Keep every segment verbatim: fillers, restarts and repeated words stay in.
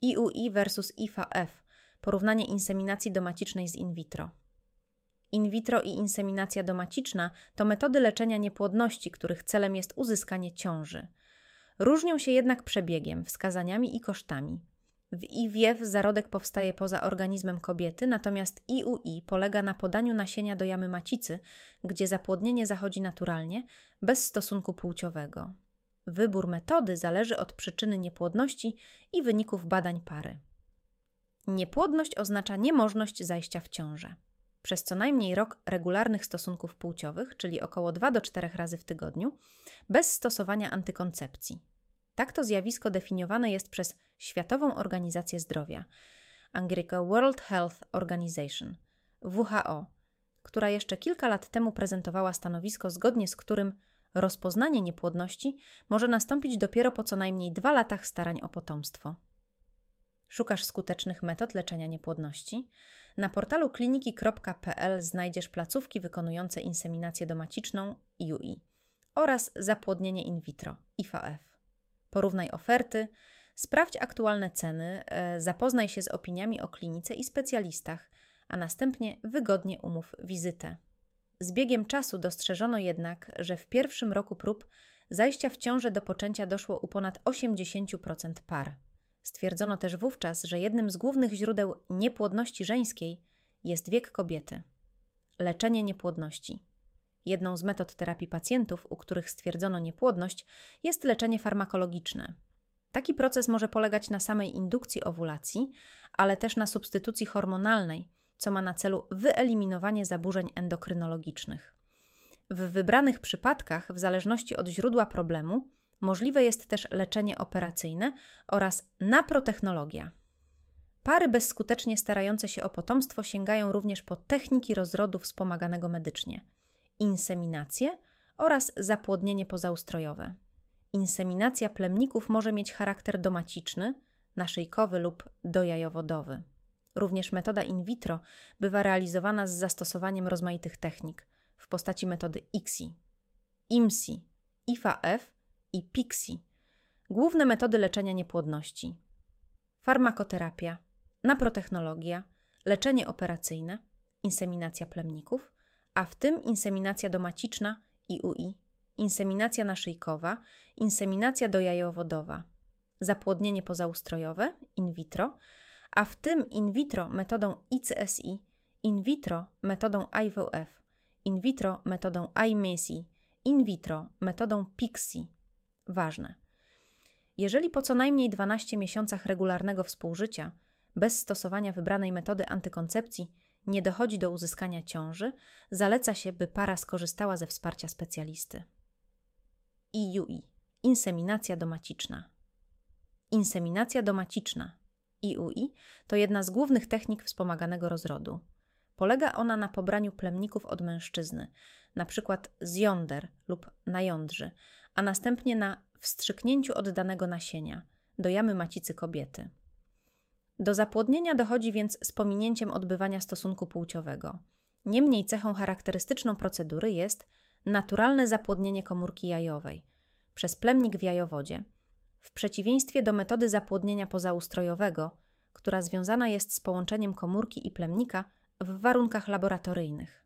I U I versus I V F. Porównanie inseminacji domacicznej z in vitro. In vitro i inseminacja domaciczna to metody leczenia niepłodności, których celem jest uzyskanie ciąży. Różnią się jednak przebiegiem, wskazaniami i kosztami. W I V F zarodek powstaje poza organizmem kobiety, natomiast I U I polega na podaniu nasienia do jamy macicy, gdzie zapłodnienie zachodzi naturalnie, bez stosunku płciowego. Wybór metody zależy od przyczyny niepłodności i wyników badań pary. Niepłodność oznacza niemożność zajścia w ciążę. Przez co najmniej rok regularnych stosunków płciowych, czyli około dwa do czterech razy w tygodniu, bez stosowania antykoncepcji. Tak to zjawisko definiowane jest przez Światową Organizację Zdrowia, angielska World Health Organization, W H O, która jeszcze kilka lat temu prezentowała stanowisko, zgodnie z którym rozpoznanie niepłodności może nastąpić dopiero po co najmniej dwóch latach starań o potomstwo. Szukasz skutecznych metod leczenia niepłodności? Na portalu kliniki kropka p l znajdziesz placówki wykonujące inseminację domaciczną I U I oraz zapłodnienie in vitro I V F. Porównaj oferty, sprawdź aktualne ceny, zapoznaj się z opiniami o klinice i specjalistach, a następnie wygodnie umów wizytę. Z biegiem czasu dostrzeżono jednak, że w pierwszym roku prób zajścia w ciążę do poczęcia doszło u ponad osiemdziesiąt procent par. Stwierdzono też wówczas, że jednym z głównych źródeł niepłodności żeńskiej jest wiek kobiety. Leczenie niepłodności. Jedną z metod terapii pacjentów, u których stwierdzono niepłodność, jest leczenie farmakologiczne. Taki proces może polegać na samej indukcji owulacji, ale też na substytucji hormonalnej, co ma na celu wyeliminowanie zaburzeń endokrynologicznych. W wybranych przypadkach, w zależności od źródła problemu, możliwe jest też leczenie operacyjne oraz naprotechnologia. Pary bezskutecznie starające się o potomstwo sięgają również po techniki rozrodu wspomaganego medycznie, inseminację oraz zapłodnienie pozaustrojowe. Inseminacja plemników może mieć charakter domaciczny, naszyjkowy lub dojajowodowy. Również metoda in vitro bywa realizowana z zastosowaniem rozmaitych technik w postaci metody I C S I, I M S I, I V F i P I X I. Główne metody leczenia niepłodności: farmakoterapia, naprotechnologia, leczenie operacyjne, inseminacja plemników, a w tym inseminacja domaciczna I U I, inseminacja naszyjkowa, inseminacja dojajowodowa, zapłodnienie pozaustrojowe in vitro, a w tym in vitro metodą I C S I, in vitro metodą I V F, in vitro metodą I M S I, in vitro metodą P I X I. Ważne. Jeżeli po co najmniej dwunastu miesiącach regularnego współżycia, bez stosowania wybranej metody antykoncepcji, nie dochodzi do uzyskania ciąży, zaleca się, by para skorzystała ze wsparcia specjalisty. I U I. Inseminacja domaciczna. Inseminacja domaciczna I U I to jedna z głównych technik wspomaganego rozrodu. Polega ona na pobraniu plemników od mężczyzny, np. z jąder lub najądrzy, a następnie na wstrzyknięciu oddanego nasienia do jamy macicy kobiety. Do zapłodnienia dochodzi więc z pominięciem odbywania stosunku płciowego. Niemniej cechą charakterystyczną procedury jest naturalne zapłodnienie komórki jajowej przez plemnik w jajowodzie, w przeciwieństwie do metody zapłodnienia pozaustrojowego, która związana jest z połączeniem komórki i plemnika w warunkach laboratoryjnych.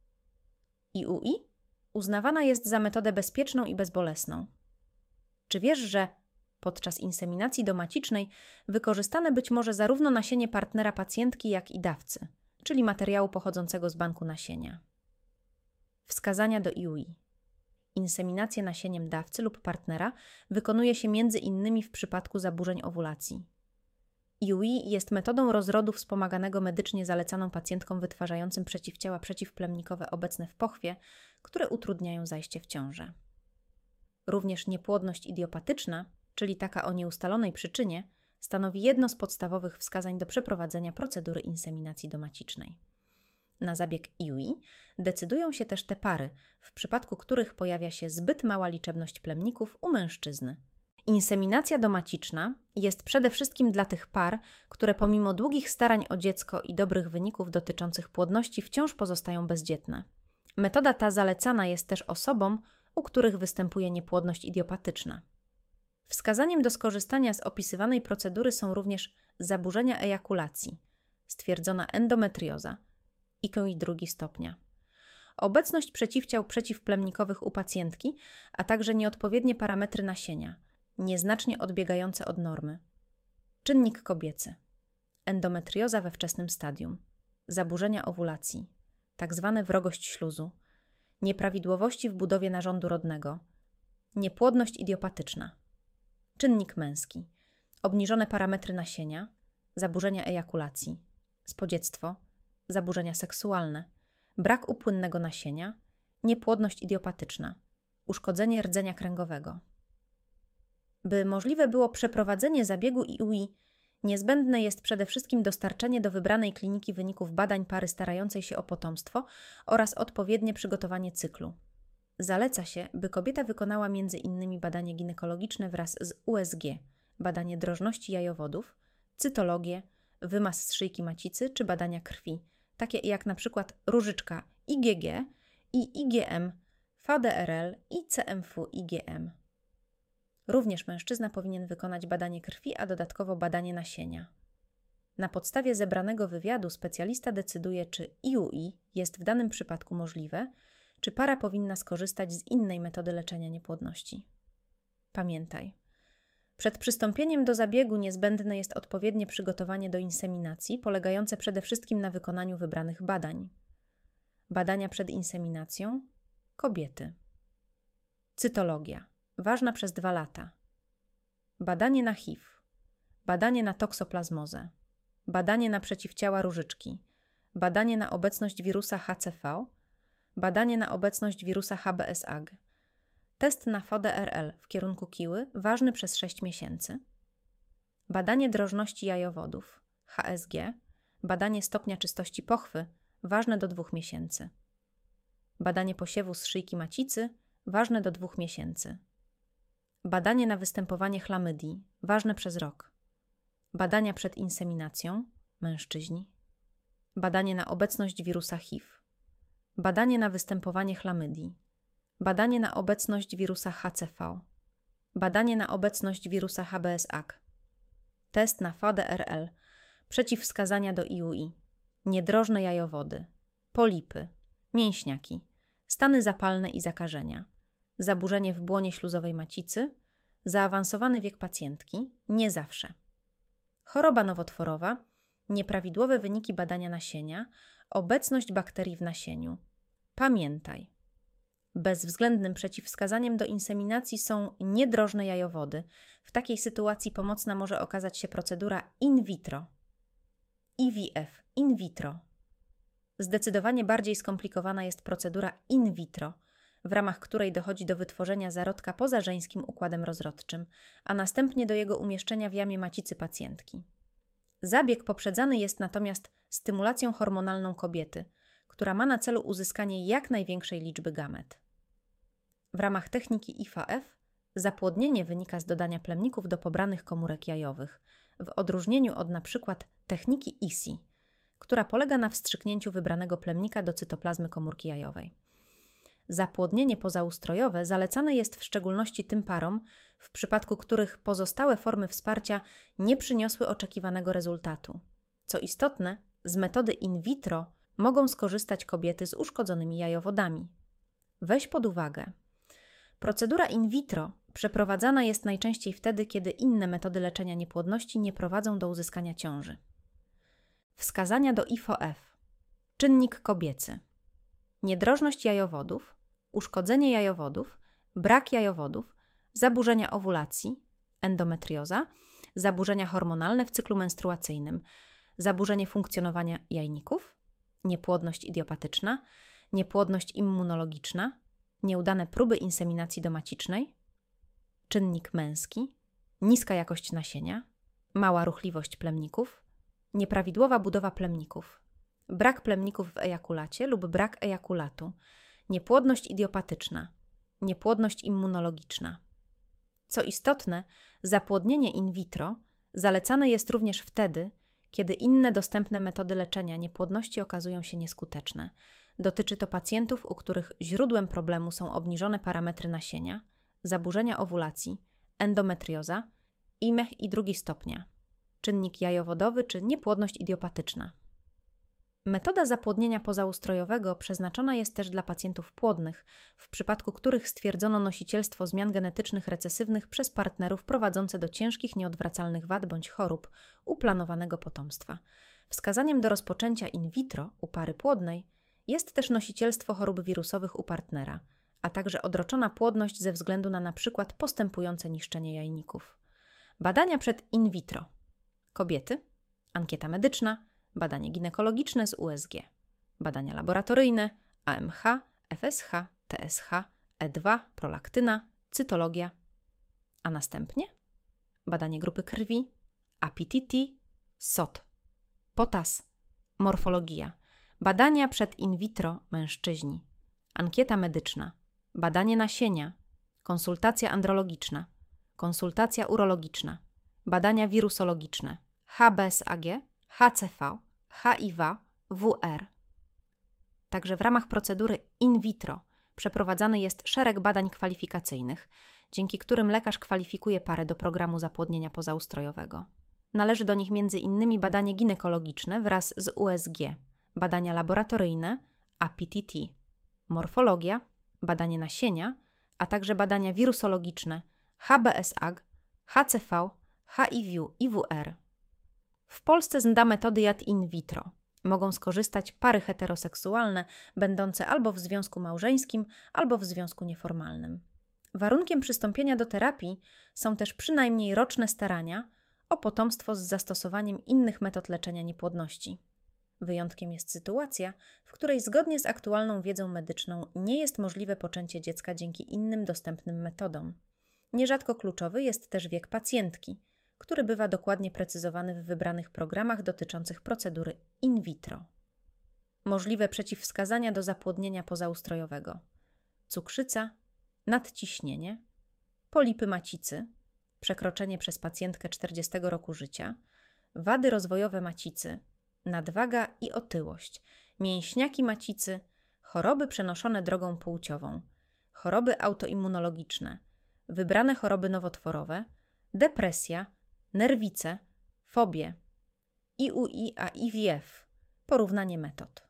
I U I uznawana jest za metodę bezpieczną i bezbolesną. Czy wiesz, że podczas inseminacji domacicznej wykorzystane być może zarówno nasienie partnera pacjentki, jak i dawcy, czyli materiału pochodzącego z banku nasienia? Wskazania do I U I. Inseminację nasieniem dawcy lub partnera wykonuje się między innymi w przypadku zaburzeń owulacji. I U I jest metodą rozrodu wspomaganego medycznie zalecaną pacjentkom wytwarzającym przeciwciała przeciwplemnikowe obecne w pochwie, które utrudniają zajście w ciążę. Również niepłodność idiopatyczna, czyli taka o nieustalonej przyczynie, stanowi jedno z podstawowych wskazań do przeprowadzenia procedury inseminacji domacicznej. Na zabieg I U I decydują się też te pary, w przypadku których pojawia się zbyt mała liczebność plemników u mężczyzny. Inseminacja domaciczna jest przede wszystkim dla tych par, które pomimo długich starań o dziecko i dobrych wyników dotyczących płodności wciąż pozostają bezdzietne. Metoda ta zalecana jest też osobom, u których występuje niepłodność idiopatyczna. Wskazaniem do skorzystania z opisywanej procedury są również zaburzenia ejakulacji, stwierdzona endometrioza, I i drugi stopnia. Obecność przeciwciał przeciwplemnikowych u pacjentki, a także nieodpowiednie parametry nasienia, nieznacznie odbiegające od normy. Czynnik kobiecy. Endometrioza we wczesnym stadium. Zaburzenia owulacji, tzw. wrogość śluzu, nieprawidłowości w budowie narządu rodnego, niepłodność idiopatyczna. Czynnik męski. Obniżone parametry nasienia, zaburzenia ejakulacji, spodziectwo, zaburzenia seksualne, brak upłynnego nasienia, niepłodność idiopatyczna, uszkodzenie rdzenia kręgowego. By możliwe było przeprowadzenie zabiegu I U I, niezbędne jest przede wszystkim dostarczenie do wybranej kliniki wyników badań pary starającej się o potomstwo oraz odpowiednie przygotowanie cyklu. Zaleca się, by kobieta wykonała między innymi badanie ginekologiczne wraz z U S G, badanie drożności jajowodów, cytologię, wymaz z szyjki macicy czy badania krwi, takie jak na przykład różyczka I G G i I G M, V D R L i C M V I G M. Również mężczyzna powinien wykonać badanie krwi, a dodatkowo badanie nasienia. Na podstawie zebranego wywiadu specjalista decyduje, czy I U I jest w danym przypadku możliwe, czy para powinna skorzystać z innej metody leczenia niepłodności. Pamiętaj, przed przystąpieniem do zabiegu niezbędne jest odpowiednie przygotowanie do inseminacji, polegające przede wszystkim na wykonaniu wybranych badań. Badania przed inseminacją kobiety. Cytologia. Ważna przez dwa lata. Badanie na H I V. Badanie na toksoplazmozę. Badanie na przeciwciała różyczki. Badanie na obecność wirusa H C V. Badanie na obecność wirusa H B S A G. Test na V D R L w kierunku kiły, ważny przez sześć miesięcy. Badanie drożności jajowodów, H S G. Badanie stopnia czystości pochwy, ważne do dwóch miesięcy. Badanie posiewu z szyjki macicy, ważne do dwóch miesięcy. Badanie na występowanie chlamydii, ważne przez rok. Badania przed inseminacją, mężczyźni. Badanie na obecność wirusa H I V. Badanie na występowanie chlamydii. Badanie na obecność wirusa H C V. Badanie na obecność wirusa H B S A G. Test na V D R L. Przeciwwskazania do I U I. Niedrożne jajowody. Polipy. Mięśniaki. Stany zapalne i zakażenia. Zaburzenie w błonie śluzowej macicy. Zaawansowany wiek pacjentki. Nie zawsze. Choroba nowotworowa. Nieprawidłowe wyniki badania nasienia. Obecność bakterii w nasieniu. Pamiętaj. Bezwzględnym przeciwwskazaniem do inseminacji są niedrożne jajowody. W takiej sytuacji pomocna może okazać się procedura in vitro. I V F, in vitro. Zdecydowanie bardziej skomplikowana jest procedura in vitro, w ramach której dochodzi do wytworzenia zarodka poza żeńskim układem rozrodczym, a następnie do jego umieszczenia w jamie macicy pacjentki. Zabieg poprzedzany jest natomiast stymulacją hormonalną kobiety, która ma na celu uzyskanie jak największej liczby gamet. W ramach techniki I V F zapłodnienie wynika z dodania plemników do pobranych komórek jajowych, w odróżnieniu od np. techniki I C I, która polega na wstrzyknięciu wybranego plemnika do cytoplazmy komórki jajowej. Zapłodnienie pozaustrojowe zalecane jest w szczególności tym parom, w przypadku których pozostałe formy wsparcia nie przyniosły oczekiwanego rezultatu. Co istotne, z metody in vitro mogą skorzystać kobiety z uszkodzonymi jajowodami. Weź pod uwagę, procedura in vitro przeprowadzana jest najczęściej wtedy, kiedy inne metody leczenia niepłodności nie prowadzą do uzyskania ciąży. Wskazania do I V F. Czynnik kobiecy. Niedrożność jajowodów, uszkodzenie jajowodów, brak jajowodów, zaburzenia owulacji, endometrioza, zaburzenia hormonalne w cyklu menstruacyjnym, zaburzenie funkcjonowania jajników, niepłodność idiopatyczna, niepłodność immunologiczna, nieudane próby inseminacji domacicznej, czynnik męski, niska jakość nasienia, mała ruchliwość plemników, nieprawidłowa budowa plemników, brak plemników w ejakulacie lub brak ejakulatu, niepłodność idiopatyczna, niepłodność immunologiczna. Co istotne, zapłodnienie in vitro zalecane jest również wtedy, kiedy inne dostępne metody leczenia niepłodności okazują się nieskuteczne. Dotyczy to pacjentów, u których źródłem problemu są obniżone parametry nasienia, zaburzenia owulacji, endometrioza, I M E H i drugi stopnia, czynnik jajowodowy czy niepłodność idiopatyczna. Metoda zapłodnienia pozaustrojowego przeznaczona jest też dla pacjentów płodnych, w przypadku których stwierdzono nosicielstwo zmian genetycznych recesywnych przez partnerów prowadzące do ciężkich, nieodwracalnych wad bądź chorób u planowanego potomstwa. Wskazaniem do rozpoczęcia in vitro u pary płodnej jest też nosicielstwo chorób wirusowych u partnera, a także odroczona płodność ze względu na np. postępujące niszczenie jajników. Badania przed in vitro. Kobiety, ankieta medyczna, badanie ginekologiczne z U S G, badania laboratoryjne, A M H, F S H, T S H, E dwa, prolaktyna, cytologia, a następnie badanie grupy krwi, A P T T, S O T, potas, morfologia, badania przed in vitro mężczyźni, ankieta medyczna, badanie nasienia, konsultacja andrologiczna, konsultacja urologiczna, badania wirusologiczne, H B S A G, H C V, H I V, W R. Także w ramach procedury in vitro przeprowadzany jest szereg badań kwalifikacyjnych, dzięki którym lekarz kwalifikuje parę do programu zapłodnienia pozaustrojowego. Należy do nich między innymi badanie ginekologiczne wraz z U S G, badania laboratoryjne, A P T T, morfologia, badanie nasienia, a także badania wirusologiczne, H B S A G, H C V, H I V i W R. W Polsce z metody J A D in vitro mogą skorzystać pary heteroseksualne, będące albo w związku małżeńskim, albo w związku nieformalnym. Warunkiem przystąpienia do terapii są też przynajmniej roczne starania o potomstwo z zastosowaniem innych metod leczenia niepłodności. Wyjątkiem jest sytuacja, w której zgodnie z aktualną wiedzą medyczną nie jest możliwe poczęcie dziecka dzięki innym dostępnym metodom. Nierzadko kluczowy jest też wiek pacjentki, który bywa dokładnie precyzowany w wybranych programach dotyczących procedury in vitro. Możliwe przeciwwskazania do zapłodnienia pozaustrojowego: cukrzyca, nadciśnienie, polipy macicy, przekroczenie przez pacjentkę czterdziestego roku życia, wady rozwojowe macicy, nadwaga i otyłość, mięśniaki macicy, choroby przenoszone drogą płciową, choroby autoimmunologiczne, wybrane choroby nowotworowe, depresja, nerwice, fobie, I U I a I V F, porównanie metod.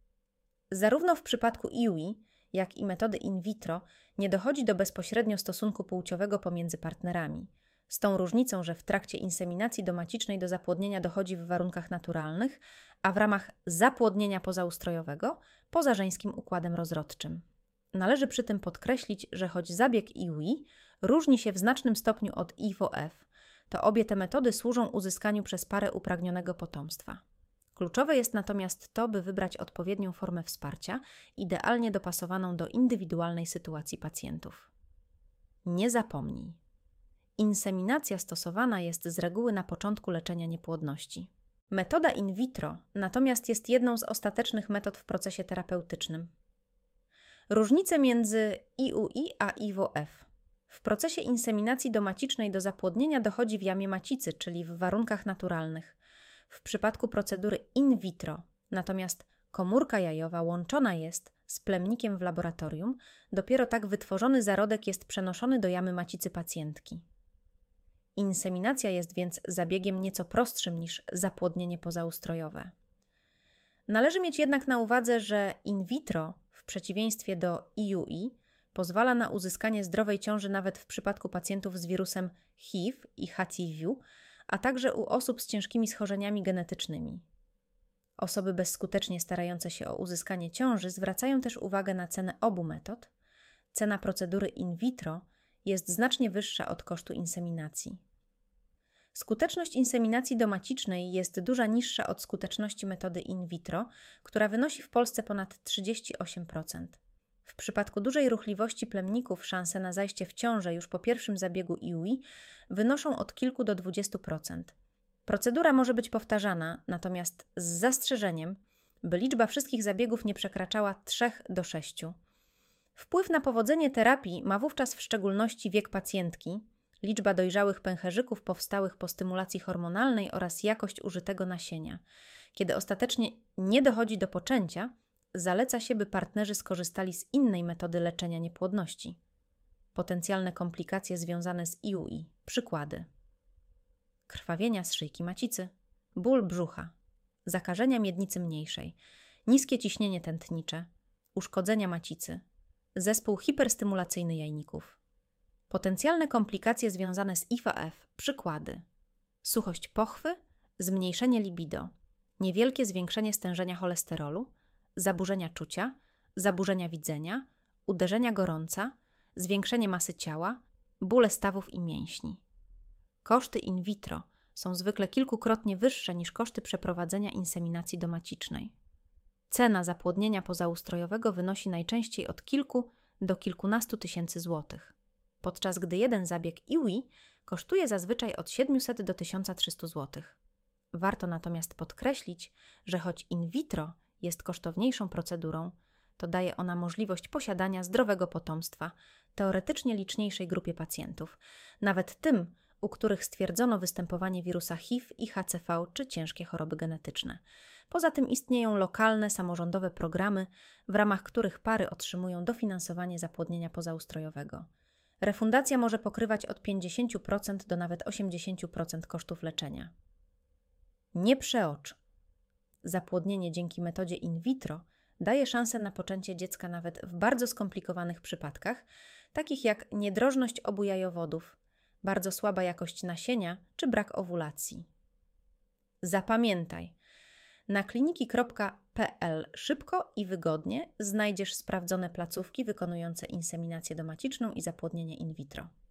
Zarówno w przypadku I U I, jak i metody in vitro nie dochodzi do bezpośrednio stosunku płciowego pomiędzy partnerami, z tą różnicą, że w trakcie inseminacji domacicznej do zapłodnienia dochodzi w warunkach naturalnych, a w ramach zapłodnienia pozaustrojowego poza żeńskim układem rozrodczym. Należy przy tym podkreślić, że choć zabieg I U I różni się w znacznym stopniu od I V F, to obie te metody służą uzyskaniu przez parę upragnionego potomstwa. Kluczowe jest natomiast to, by wybrać odpowiednią formę wsparcia, idealnie dopasowaną do indywidualnej sytuacji pacjentów. Nie zapomnij. Inseminacja stosowana jest z reguły na początku leczenia niepłodności. Metoda in vitro natomiast jest jedną z ostatecznych metod w procesie terapeutycznym. Różnice między I U I a I V F. W procesie inseminacji domacicznej do zapłodnienia dochodzi w jamie macicy, czyli w warunkach naturalnych. W przypadku procedury in vitro natomiast komórka jajowa łączona jest z plemnikiem w laboratorium, dopiero tak wytworzony zarodek jest przenoszony do jamy macicy pacjentki. Inseminacja jest więc zabiegiem nieco prostszym niż zapłodnienie pozaustrojowe. Należy mieć jednak na uwadze, że in vitro, w przeciwieństwie do I U I, pozwala na uzyskanie zdrowej ciąży nawet w przypadku pacjentów z wirusem H I V i H C V, a także u osób z ciężkimi schorzeniami genetycznymi. Osoby bezskutecznie starające się o uzyskanie ciąży zwracają też uwagę na cenę obu metod. Cena procedury in vitro jest znacznie wyższa od kosztu inseminacji. Skuteczność inseminacji domacicznej jest dużo niższa od skuteczności metody in vitro, która wynosi w Polsce ponad trzydzieści osiem procent. W przypadku dużej ruchliwości plemników szanse na zajście w ciążę już po pierwszym zabiegu I U I wynoszą od kilku do dwudziestu procent. Procedura może być powtarzana, natomiast z zastrzeżeniem, by liczba wszystkich zabiegów nie przekraczała trzech do sześciu. Wpływ na powodzenie terapii ma wówczas w szczególności wiek pacjentki, liczba dojrzałych pęcherzyków powstałych po stymulacji hormonalnej oraz jakość użytego nasienia. Kiedy ostatecznie nie dochodzi do poczęcia, zaleca się, by partnerzy skorzystali z innej metody leczenia niepłodności. Potencjalne komplikacje związane z I U I. Przykłady. krwawienia z szyjki macicy, ból brzucha, zakażenia miednicy mniejszej, niskie ciśnienie tętnicze, uszkodzenia macicy, zespół hiperstymulacyjny jajników. Potencjalne komplikacje związane z I F A F, przykłady: suchość pochwy, zmniejszenie libido, niewielkie zwiększenie stężenia cholesterolu, zaburzenia czucia, zaburzenia widzenia, uderzenia gorąca, zwiększenie masy ciała, bóle stawów i mięśni. Koszty in vitro są zwykle kilkukrotnie wyższe niż koszty przeprowadzenia inseminacji domacicznej. Cena zapłodnienia pozaustrojowego wynosi najczęściej od kilku do kilkunastu tysięcy złotych, podczas gdy jeden zabieg I U I kosztuje zazwyczaj od siedmiuset do tysiąca trzystu złotych. Warto natomiast podkreślić, że choć in vitro jest kosztowniejszą procedurą, to daje ona możliwość posiadania zdrowego potomstwa teoretycznie liczniejszej grupie pacjentów, nawet tym, u których stwierdzono występowanie wirusa H I V i H C V czy ciężkie choroby genetyczne. Poza tym istnieją lokalne, samorządowe programy, w ramach których pary otrzymują dofinansowanie zapłodnienia pozaustrojowego. Refundacja może pokrywać od pięćdziesiąt procent do nawet osiemdziesiąt procent kosztów leczenia. Nie przeocz. Zapłodnienie dzięki metodzie in vitro daje szansę na poczęcie dziecka nawet w bardzo skomplikowanych przypadkach, takich jak niedrożność obu jajowodów, bardzo słaba jakość nasienia czy brak owulacji. Zapamiętaj, na kliniki kropka p l szybko i wygodnie znajdziesz sprawdzone placówki wykonujące inseminację domaciczną i zapłodnienie in vitro.